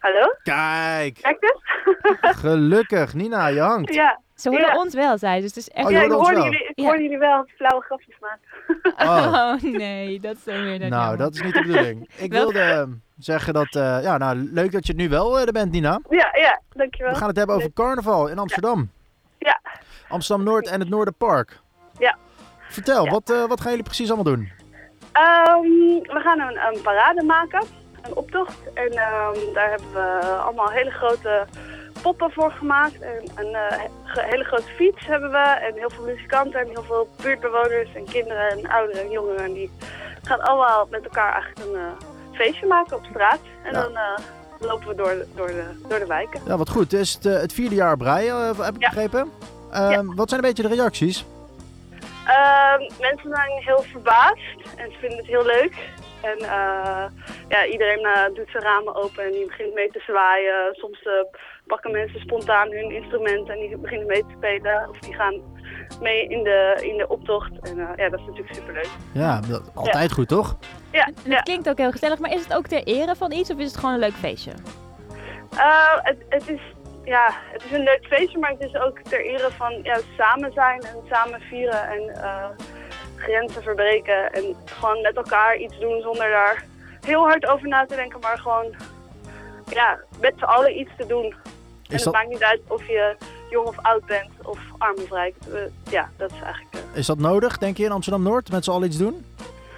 Hallo? Kijk, Kijk eens. gelukkig. Nina, je hangt. Ja. Ze hoorden Ja. ons wel, zei ze. Dus het is echt... Oh, je Ja, ik hoorde ons hoorde wel. jullie, Ja. jullie wel flauwe grapjes maken. Oh, nee, dat is dan weer nou, jammer. dat is niet de bedoeling. Ik Wel- wilde zeggen dat, leuk dat je het nu wel er bent, Nina. Ja, dankjewel. We gaan het hebben over carnaval in Amsterdam. Ja. Amsterdam-Noord en het Noorderpark. Ja. Vertel, Ja. wat gaan jullie precies allemaal doen? We gaan een parade maken, een optocht. En daar hebben we allemaal hele grote poppen voor gemaakt. En een hele grote fiets hebben we. En heel veel muzikanten en heel veel buurtbewoners en kinderen en ouderen en jongeren. En die gaan allemaal met elkaar eigenlijk een feestje maken op straat. En Ja. dan lopen we door de wijken. Ja, wat goed. Het is het vierde jaar op rij, heb ik Ja. begrepen. Ja. Wat zijn een beetje de reacties? Mensen zijn heel verbaasd en ze vinden het heel leuk. En iedereen doet zijn ramen open en die begint mee te zwaaien. Soms pakken mensen spontaan hun instrumenten en die beginnen mee te spelen. Of die gaan mee in de optocht. En dat is natuurlijk superleuk. Ja, altijd goed, toch? Ja, En het klinkt ook heel gezellig, maar is het ook ter ere van iets of is het gewoon een leuk feestje? Het is een leuk feestje, maar het is ook ter ere van samen zijn en samen vieren en grenzen verbreken. En gewoon met elkaar iets doen zonder daar heel hard over na te denken, maar gewoon met z'n allen iets te doen. En het maakt niet uit of je jong of oud bent of arm of rijk. Dat is eigenlijk... Is dat nodig, denk je, in Amsterdam-Noord? Met z'n allen iets doen?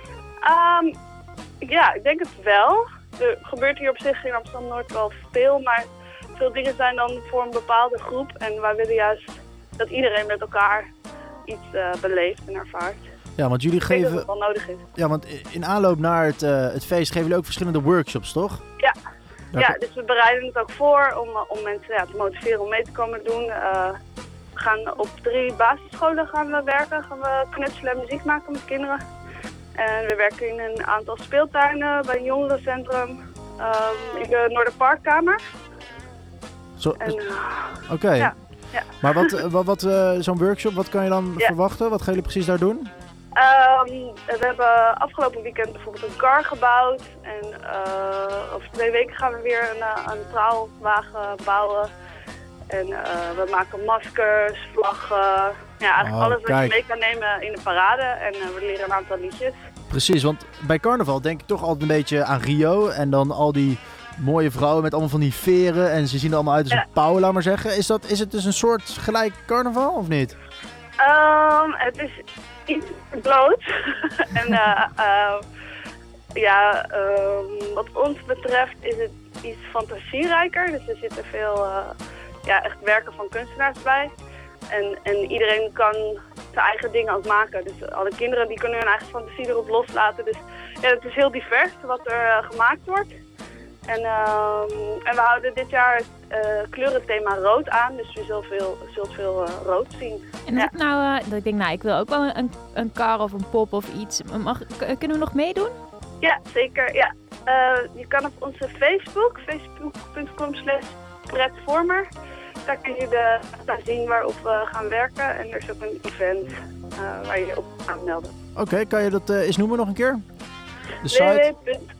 Ik denk het wel. Er gebeurt hier op zich in Amsterdam-Noord wel veel, maar veel dingen zijn dan voor een bepaalde groep. En wij willen juist dat iedereen met elkaar iets beleeft en ervaart. Ja, want jullie Ik denk dat geven... het wel nodig is. Ja, want in aanloop naar het feest geven jullie ook verschillende workshops, toch? Ja. Daar- Ja, dus we bereiden het ook voor om mensen te motiveren om mee te komen doen. We gaan op 3 basisscholen werken. Gaan we knutselen en muziek maken met kinderen. En we werken in een aantal speeltuinen, bij een jongerencentrum, in de Noorderparkkamer. Oké. Ja. Maar wat zo'n workshop, wat kan je dan verwachten? Wat gaan jullie precies daar doen? We hebben afgelopen weekend bijvoorbeeld een kar gebouwd. En over 2 weken gaan we weer een praalwagen bouwen. En we maken maskers, vlaggen. Ja, eigenlijk alles wat je mee kan nemen in de parade. En we leren een aantal liedjes. Precies, want bij carnaval denk ik toch altijd een beetje aan Rio. En dan al die mooie vrouwen met allemaal van die veren. En ze zien er allemaal uit als een pauw, laat maar zeggen. Is het dus een soort gelijk carnaval of niet? Het is iets bloot. En wat ons betreft is het iets fantasierijker. Dus er zitten veel echt werken van kunstenaars bij. En iedereen kan zijn eigen dingen ook maken. Dus alle kinderen die kunnen hun eigen fantasie erop loslaten. Dus het is heel divers wat er gemaakt wordt. En we houden dit jaar het kleurenthema rood aan. Dus je zult veel rood zien. En is het nou, dat ik denk, ik wil ook wel een kar of een pop of iets. Kunnen we nog meedoen? Ja, zeker. Ja. Je kan op onze facebook.com/pretvormer. Daar kun je laten zien waarop we gaan werken. En er is ook een event waar je je op kan melden. Oké, kan je dat eens noemen nog een keer? De site?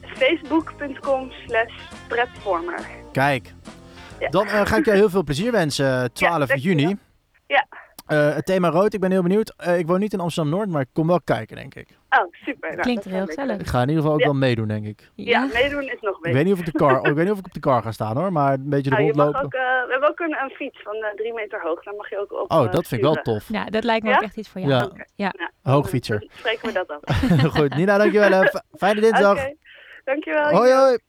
www.facebook.com/pretvormer. Kijk, Ja. dan ga ik je heel veel plezier wensen, 12 juni. Ja. Het thema rood, ik ben heel benieuwd. Ik woon niet in Amsterdam-Noord, maar ik kom wel kijken, denk ik. Oh, super. Nou, Klinkt dat heel is gezellig. Ik ga in ieder geval ook wel meedoen, denk ik. Ja, meedoen is nog Ik beter. weet niet of ik op de car ga staan, hoor. Maar een beetje Je mag rondlopen. ook, we hebben ook een fiets van 3 meter hoog. Daar mag je ook op Oh, dat vind ik wel sturen. tof. Ja, dat lijkt me ook echt iets voor jou. Ja. Oké. Ja. Nou, Hoogfietser. dan spreken we dat af. Goed, Nina, dankjewel. Fijne dinsdag. Oké, dankjewel. Hoi, hoi.